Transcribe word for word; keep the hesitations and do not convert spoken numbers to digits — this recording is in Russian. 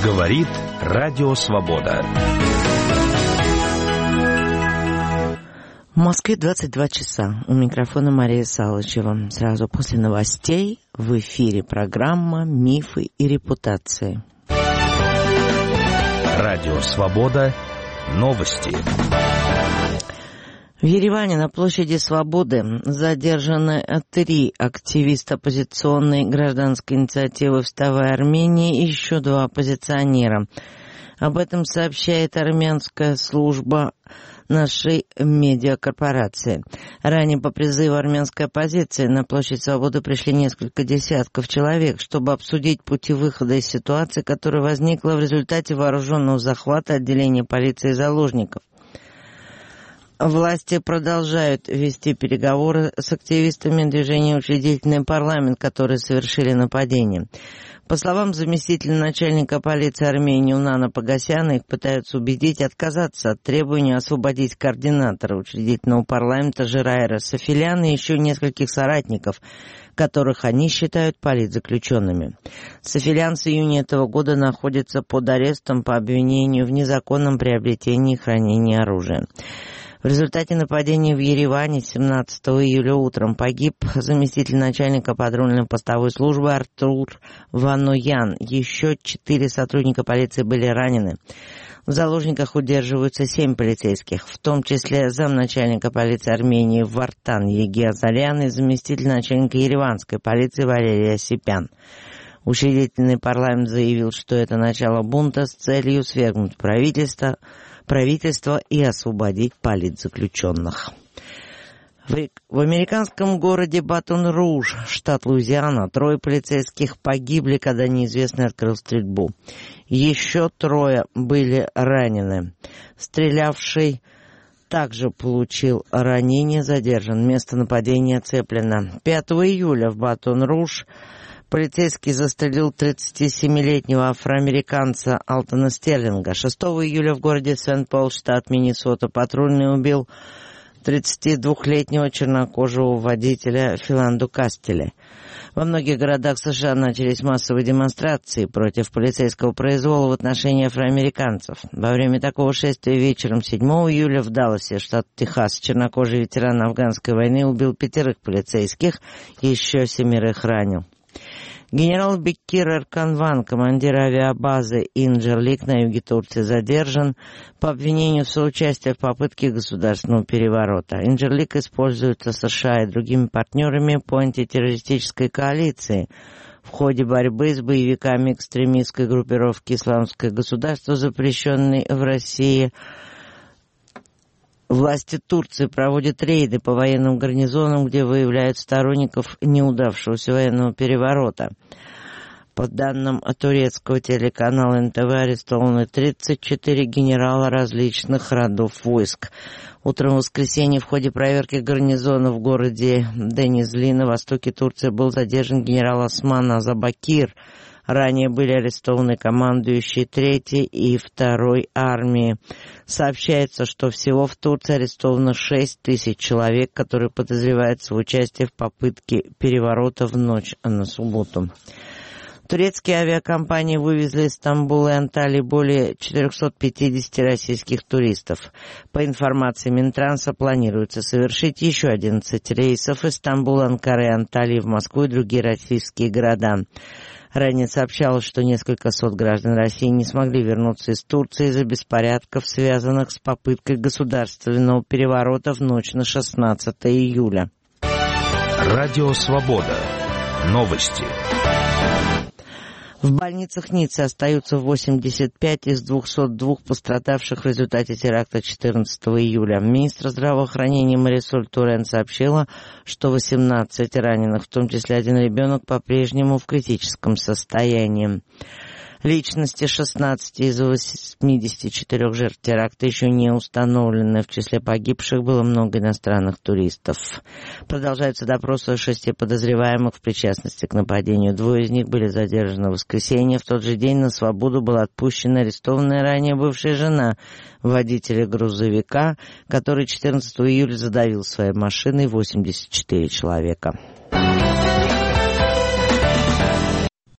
Говорит Радио Свобода. В Москве двадцать два часа. У микрофона Мария Салычева. Сразу после новостей в эфире программа «Мифы и репутации». Радио Свобода. Новости. В Ереване на площади Свободы задержаны три активиста оппозиционной гражданской инициативы «Вставай, Армения» и еще два оппозиционера. Об этом сообщает армянская служба нашей медиакорпорации. Ранее по призыву армянской оппозиции на площадь Свободы пришли несколько десятков человек, чтобы обсудить пути выхода из ситуации, которая возникла в результате вооруженного захвата отделения полиции заложников. Власти продолжают вести переговоры с активистами движения «Учредительный парламент», которые совершили нападение. По словам заместителя начальника полиции Армении Унана Погосяна, их пытаются убедить отказаться от требования освободить координатора Учредительного парламента Жираира Софиляна и еще нескольких соратников, которых они считают политзаключенными. Софилян с июня этого года находится под арестом по обвинению в незаконном приобретении и хранении оружия. В результате нападения в Ереване семнадцатого июля утром погиб заместитель начальника патрульно-постовой службы Артур Ваноян. Еще четыре сотрудника полиции были ранены. В заложниках удерживаются семь полицейских, в том числе замначальника полиции Армении Вартан Егиазарян и заместитель начальника ереванской полиции Валерий Осипян. Учредительный парламент заявил, что это начало бунта с целью свергнуть правительство, правительство и освободить политзаключенных. В, в американском городе Батон-Руж, штат Луизиана, трое полицейских погибли, когда неизвестный открыл стрельбу. Еще трое были ранены. Стрелявший также получил ранение, задержан. Место нападения оцеплено. пятого июля в Батон-Руж полицейский застрелил тридцатисемилетнего афроамериканца Алтона Стерлинга. шестого июля в городе Сент-Пол, штат Миннесота, патрульный убил тридцатидвухлетнего чернокожего водителя Филанду Кастеля. Во многих городах США начались массовые демонстрации против полицейского произвола в отношении афроамериканцев. Во время такого шествия вечером седьмого июля в Далласе, штат Техас, чернокожий ветеран афганской войны убил пятерых полицейских, еще семерых ранил. Генерал Беккир Эрканван, командир авиабазы Инджерлик на юге Турции, задержан по обвинению в соучастии в попытке государственного переворота. Инджерлик используется США и другими партнерами по антитеррористической коалиции в ходе борьбы с боевиками экстремистской группировки «Исламское государство», запрещенной в России. Власти Турции проводят рейды по военным гарнизонам, где выявляют сторонников неудавшегося военного переворота. По данным турецкого телеканала эн тэ вэ, арестованы тридцать четыре генерала различных родов войск. Утром в воскресенье в ходе проверки гарнизона в городе Денизли на востоке Турции был задержан генерал Осман Азабакир. Ранее были арестованы командующие третьей и второй армии. Сообщается, что всего в Турции арестовано шесть тысяч человек, которые подозреваются в участии в попытке переворота в ночь на субботу. Турецкие авиакомпании вывезли из Стамбула и Анталии более четыреста пятьдесят российских туристов. По информации Минтранса, планируется совершить еще одиннадцать рейсов из Стамбула, Анкары и Анталии в Москву и другие российские города. Ранее сообщалось, что несколько сот граждан России не смогли вернуться из Турции из-за беспорядков, связанных с попыткой государственного переворота в ночь на шестнадцатое июля. Радио Свобода. Новости. В больницах Ниццы остаются восемьдесят пять из двухсот двух пострадавших в результате теракта четырнадцатого июля. Министр здравоохранения Марисоль Турен сообщила, что восемнадцать раненых, в том числе один ребенок, по-прежнему в критическом состоянии. Личности шестнадцати из восьмидесяти четырёх жертв теракта еще не установлены. В числе погибших было много иностранных туристов. Продолжаются допросы шести подозреваемых в причастности к нападению. Двое из них были задержаны в воскресенье. В тот же день на свободу была отпущена арестованная ранее бывшая жена водителя грузовика, который четырнадцатого июля задавил своей машиной восемьдесят четыре человека.